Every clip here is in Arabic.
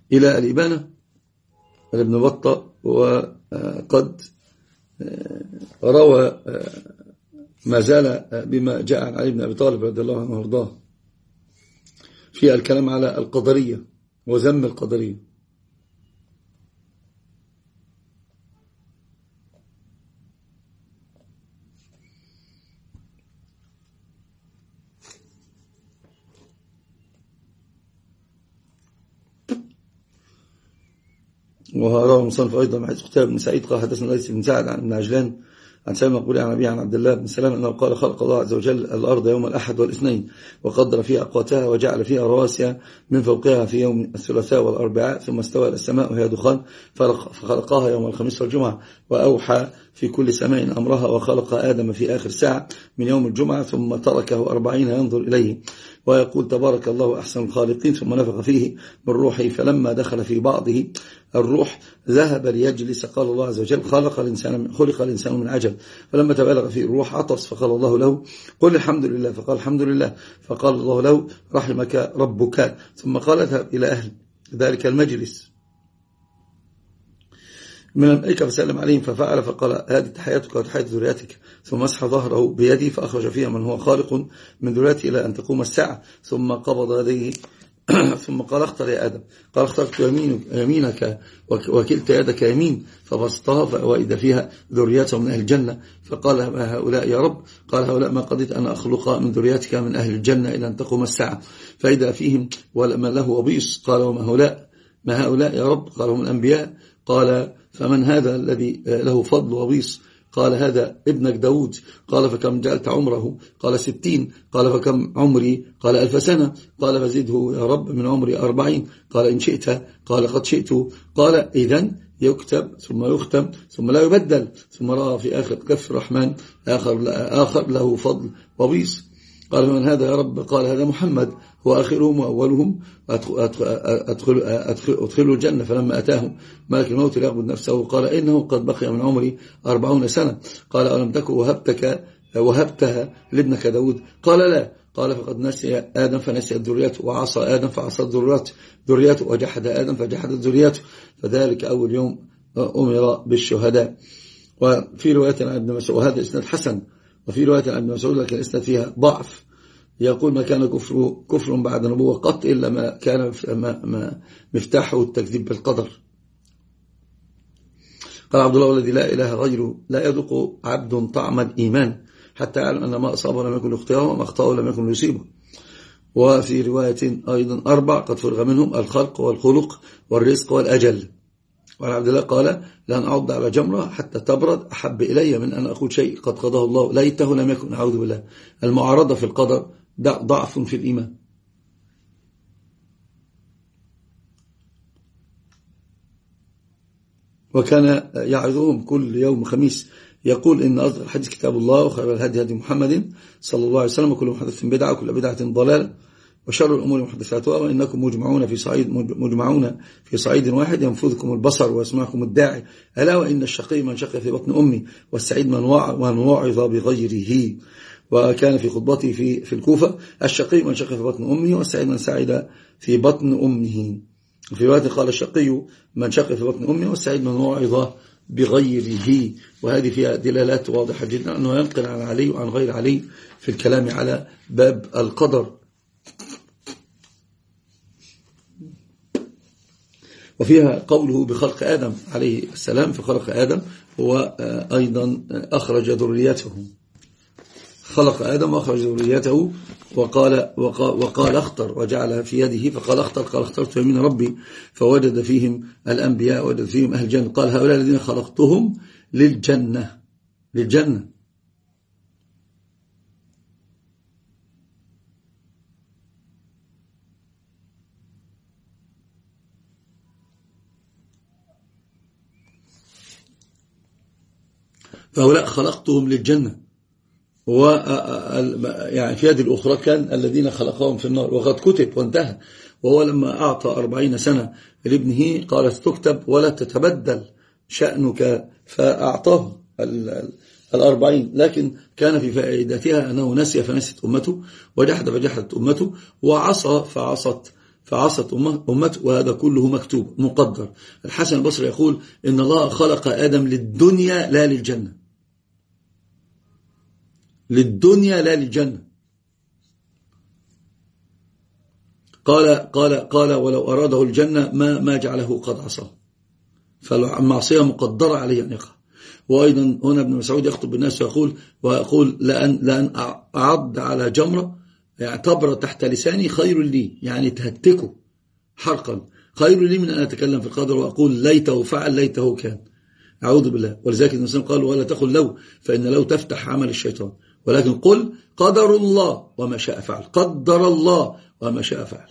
إلى الإبانة لابن بطة، وقد روى ما زال بما جاء عن علي بن أبي طالب رضي الله عنه وارضاه في الكلام على القدرية وذم القدرية. وروى المصنف أيضا حديث قتيبة بن سعيد قال حدثنا ليث بن سعد عن ابن عجلان عن سالم المقبوري عن أبيه عن عبد الله بن سلام أنه قال خلق الله عز وجل الأرض يوم الأحد والاثنين وقدر فيها أقواتها وجعل فيها رواسي من فوقها في يوم الثلاثاء والأربعاء، ثم استوى إلى السماء وهي دخان فخلقها يوم الخميس والجمعة، وأوحى في كل سماء أمرها، وخلق آدم في آخر ساعة من يوم الجمعة ثم تركه 40 ينظر إليه ويقول تبارك الله أحسن الخالقين، ثم نفخ فيه من روحه فلما دخل في بعضه الروح ذهب ليجلس قال الله عز وجل خلق الإنسان من عجل، فلما تبالغ فيه الروح عطس فقال الله له قل الحمد لله، فقال الحمد لله، فقال الله له رحمك ربك، ثم قال اذهب إلى أهل ذلك المجلس من الملائكة فسلم عليهم ففعل، فقال هذه تحياتك وتحية ذريتك، ثم مسح ظهره بيدي فأخرج فيها من هو خالق من ذريته إلى أن تقوم الساعة، ثم قبض يديه ثم قال اختر يا آدم، قال اخترت يمينك وكلت يدك يمين، فبسطها وإذا فيها ذريته من أهل الجنة، فقال ما هؤلاء يا رب؟ قال هؤلاء ما قضيت أن أخلق من ذريتك من أهل الجنة إلى أن تقوم الساعة، فإذا فيهم ولمن له وبيص، قال ما هؤلاء يا رب؟ قال هم الأنبياء، قال فمن هذا الذي له فضل وبيص؟ قال هذا ابنك داود، قال فكم جعلت عمره؟ قال 60، قال فكم عمري؟ قال 1000 سنة، قال فزده يا رب من عمري 40، قال إن شئت، قال قد شئت، قال إذن يكتب ثم يختم ثم لا يبدل، ثم رأى في آخر كف الرحمن آخر له فضل وبيص، قال من هذا يا رب؟ قال هذا محمد، هو آخرهم وأولهم، أدخلوا الجنة، فلما أتاه ملك الموت ليقبض نفسه قال إنه قد بقي من عمري 40 سنة، قال ألم تكن وهبتها لابنك داود؟ قال لا، قال فقد نسي آدم فنسيت ذريته، وعصى آدم فعصت ذريته، وجحد آدم فجحدت ذريته، فذلك أول يوم أمر بالشهداء. وفي رواية عن ابن مسعود، وهذا إسناد حسن، وفي رواية عن ابن مسعود لكن الإسناد فيها ضعف، يقول ما كان كفر بعد نبوة قط إلا ما كان مفتاحه التكذيب بالقدر. قال عبد الله الذي لا إله غيره لا يذوق عبد طعم الإيمان حتى يعلم أن ما أصابه لم يكن ليخطئه وما أخطأه لم يكن ليصيبه. وفي رواية أيضا 4 قد فرغ منهم الخلق والخلق والرزق والأجل. وعن عبد الله قال لأن أعض على جمرة حتى تبرد أحب إلي من أن أقول شيء قد قضاه الله ليته لم يكن، أعوذ بالله. المعارضة في القدر ضعف في الإيمان. وكان يعظهم كل يوم خميس يقول إن أصدق الحديث كتاب الله، وخير الهدي هدي محمد صلى الله عليه وسلم، وكل محدث بدعة وكل بدعة ضلالة، وشر الأمور محدثاتها، وإنكم مجمعون في صعيد واحد ينفذكم البصر ويسمعكم الداعي، ألا وإن الشقي من شق في بطن أمي، والسعيد من وعظ بغيره. وكان في خطبته في الكوفة الشقي من شق في بطن أمه، والسعيد من سعد في بطن أمه. وفي رواية قال الشقي من شق في بطن أمه، والسعيد من وعظ بغيره. وهذه فيها دلالات واضحة جدا أنه ينقل عن علي وعن غير علي في الكلام على باب القدر. وفيها قوله بخلق آدم عليه السلام، فخلق آدم هو أيضا أخرج ذريته، خلق آدم وأخرج ذريته، وقال اختر وجعلها في يده، فقال اختر، قال اخترت يمين ربي، فوجد فيهم الأنبياء وجد فيهم أهل الجنة، قال هؤلاء الذين خلقتهم للجنة. فهؤلاء خلقتهم للجنة. يعني في يد الأخرى كان الذين خلقهم في النار، وقد كتب وانتهى. وهو لما أعطى 40 سنة لابنه قال تكتب ولا تتبدل شأنك، فأعطاه 40، لكن كان في فائدتها أنه نسي فنسيت أمته، وجحد فجحدت أمته، وعصى فعصت أمته، وهذا كله مكتوب مقدر. الحسن البصري يقول إن الله خلق آدم للدنيا لا للجنة، للدنيا لا للجنة. قال ولو أراده الجنة ما جعله قد عصاه، فالمعصية مقدرة عليه أن يقع. وأيضا هنا ابن مسعود يخطب بالناس ويقول لأن أعض على جمرة يعني تبرى تحت لساني خير لي، يعني تهتكه حرقا خير لي من أن أتكلم في القدر وأقول ليته فعل ليته كان، أعوذ بالله. ولذلك الإنسان قال ولا تقل لو، فإن لو تفتح عمل الشيطان، ولكن قل قدر الله وما شاء فعل، قدر الله وما شاء فعل.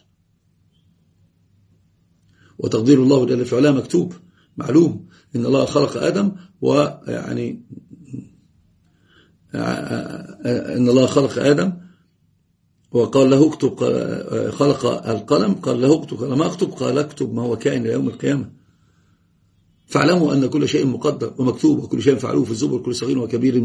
وتقدير الله جل في علاه مكتوب معلوم. إن الله خلق آدم، ويعني إن الله خلق آدم وقال له اكتب، خلق القلم قال له اكتب، قال ما اكتب، قال اكتب ما هو كائن ليوم القيامة. فاعلموا أن كل شيء مقدر ومكتوب، وكل شيء فعلوه في الزبر، كل صغير وكبير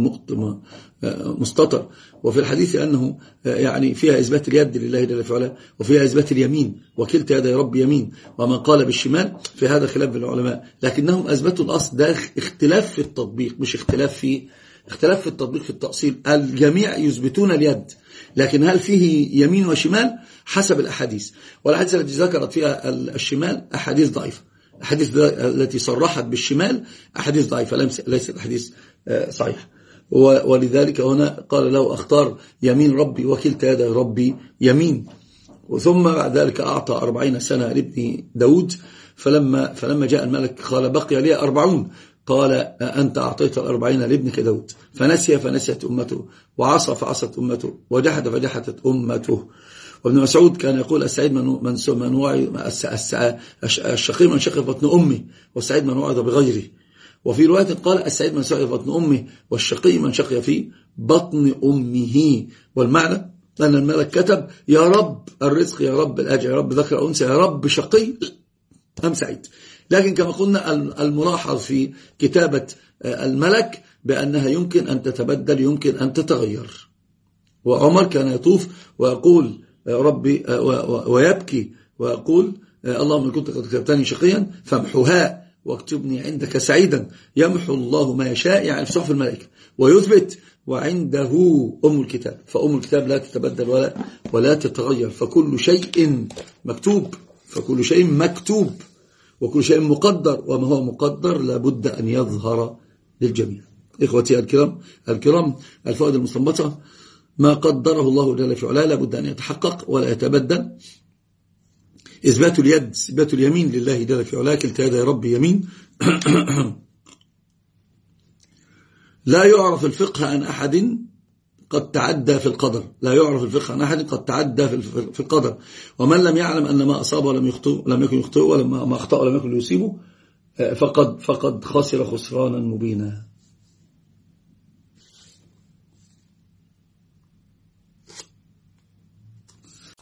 مستطر. وفي الحديث أنه يعني فيها إثبات اليد لله جل في علاه، وفيها إثبات اليمين، وكلتا يدي رب يمين. ومن قال بالشمال في هذا خلاف بين العلماء، لكنهم أثبتوا الأصل. ده اختلاف في التطبيق، مش اختلاف في التطبيق في التأصيل. الجميع يثبتون اليد، لكن هل فيه يمين وشمال حسب الأحاديث. والأحاديث التي ذكرت فيها الشمال أحاديث ضعيفة، الأحاديث التي صرحت بالشمال أحاديث ضعيفة، ليست أحاديث صحيحة. ولذلك هنا قال له أختار يمين ربي وكلتا يدي ربي يمين. وثم بعد ذلك أعطى 40 سنة لابن داود، فلما جاء الملك قال بقي لي 40، قال أنت أعطيت 40 لابنك داود، فنسي فنسيت أمته، وعصى فعصت أمته، وجحد فجحدت أمته. وابن مسعود كان يقول السعيد من وعظ، الشقي من شق في بطن أمه، والسعيد من وعظ بغيره. وفي رواية قال السعيد من شق في بطن أمه، والشقي من شق في بطن أمه. والمعنى أن الملك كتب يا رب الرزق، يا رب الأجر، يا رب ذكر أنثى، يا رب شقي أم سعيد. لكن كما قلنا الملاحظ في كتابة الملك بأنها يمكن أن تتبدل، يمكن أن تتغير. وعمر كان يطوف ويقول ربي ويبكي ويقول اللهم إن كنت قد كتبتني شقيا فامحوها واكتبني عندك سعيدا. يمحو الله ما يشاء، يعني في صحف الملائكة، ويثبت، وعنده أم الكتاب، فأم الكتاب لا تتبدل ولا تتغير. فكل شيء مكتوب، فكل شيء مكتوب، وكل شيء مقدر، وما هو مقدر لابد أن يظهر للجميع. إخوتي الكرام، الفوائد المستنبطة: ما قدره الله جل في علاه لابد أن يتحقق ولا يتبدل. إثبات اليد، إثبات اليمين لله جل في علاه، كلتا يدي ربي يمين. لا يعرف الفقه عن أحد قد تعدى في القدر، لا يعرف الفقه عن أحد قد تعدى في القدر. ومن لم يعلم أن ما أصابه لم يكن يخطئه، ولما أخطأه لم يكن ليصيبه، فقد خسر خسرانا مبينا.